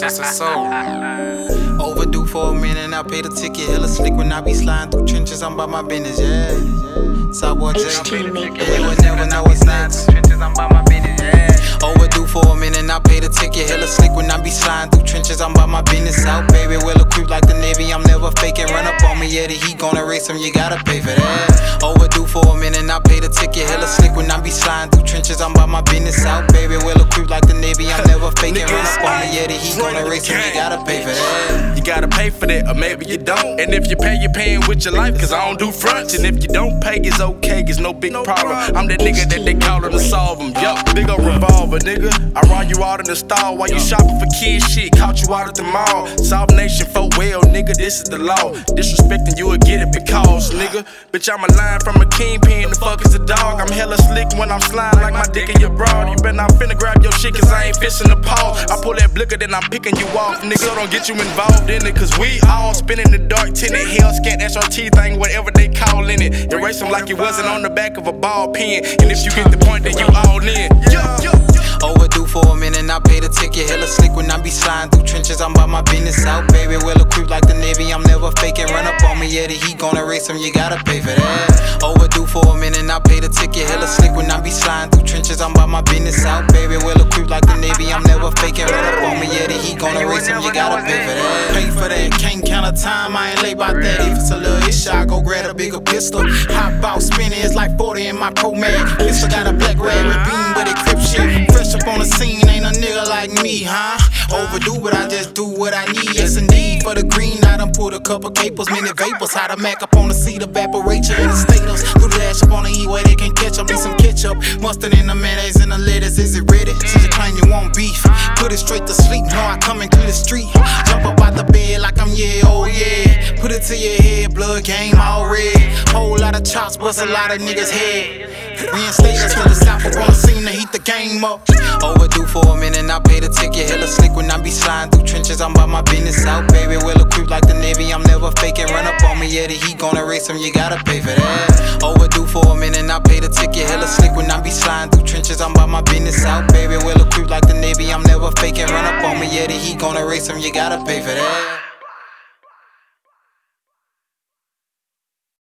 sense of soul. Overdue for a minute, and I pay the ticket. Hella slick when I be sliding through trenches. I'm about my business, yeah. Southboy J, and you would never know what's next. I'm about my business, yeah. Overdue for a minute, and I pay the ticket. Hella slick when I be sliding through trenches. I'm about my business out, baby. Well equipped like the Navy. I'm never faking. Run up on me, yeah. The heat gonna race him. You gotta pay for that. Overdue for a minute, and I pay the ticket. Hella slick when I be sliding through trenches. I'm about my business out, baby. Well equipped like the Navy. I'm never faking. Run up on me, yeah. The heat gonna race him. You gotta pay for that. You gotta pay for that, or maybe you don't. And if you pay, you're paying with your life, cause I don't do fronts. And if you don't pay, it's okay, it's no big problem. I'm that nigga that they callin' to solve them. Yup, big ol' revolver, nigga. I run you out in the stall while you shopping for kids shit. Caught you out at the mall. South Nation folk well, nigga, this is the law. Disrespecting you will get it because, nigga. Bitch, I'm a line from a kingpin, the fuck is a dog. I'm hella slick when I'm sliding like my dick in your broad. You better not finna grab your shit, cause I ain't fisting the paw. I pull that blicker, then I'm picking you off, nigga. So don't get you involved in it, cause we all spinning the dark tinted hell scan SRT thing, whatever they callin' it. Erase them like it wasn't on the back of a ball pen. And if you get the point, then you all in. Overdue for a minute, and I pay the ticket. Hella slick when I be sliding through trenches. I'm about my business out, baby. Well equipped like the Navy. I'm never faking. Run up on me, yeah. The heat gonna race him. You gotta pay for that. Overdue for a minute, and I pay the ticket. Hella slick when I be sliding through trenches. I'm about my business out, baby. Well equipped like the Navy. I'm never faking. Run up on me, yeah. The heat gonna race him. You gotta pay for that. Pay for that. Can't count a time. I ain't late about that. If it's a little issue, I go grab a bigger pistol. Hop out spinning. It's like 40 in my Pro Mag. Pistol got a black rabbit beam, but it crip shit. Fresh up on the scene. Ain't a nigga like me, huh? Overdue, but I just do what I need. Yes, indeed. For the green, I done put a couple capers, many vapors. How to Mac up on the seat, evaporate you in the status. Do the dash up on the E-way, they can catch up. Need some ketchup. Mustard in the mayonnaise and the lettuce. Is it ready? Since you claim you want beef, put it straight to sleep. No, I come into the street. Jump up out the bed like I'm yeah, oh yeah. Put it to your head, blood game all red. Whole lot of chops, bust a lot of niggas' head. Reinstated to the south, up on the scene to heat the game up. Overdue for a minute, and I pay the ticket. Hella slick when I be sliding through trenches. I'm about my business out, baby. Well equipped like the Navy. I'm never faking. Run up on me, yeah. The heat gonna race him. You gotta pay for that. Overdue for a minute, and I pay the ticket. Hella slick when I be sliding through trenches. I'm about my business out, baby. Well equipped like the Navy. I'm never faking. Run up on me, yeah. The heat gonna race him. You gotta pay for that.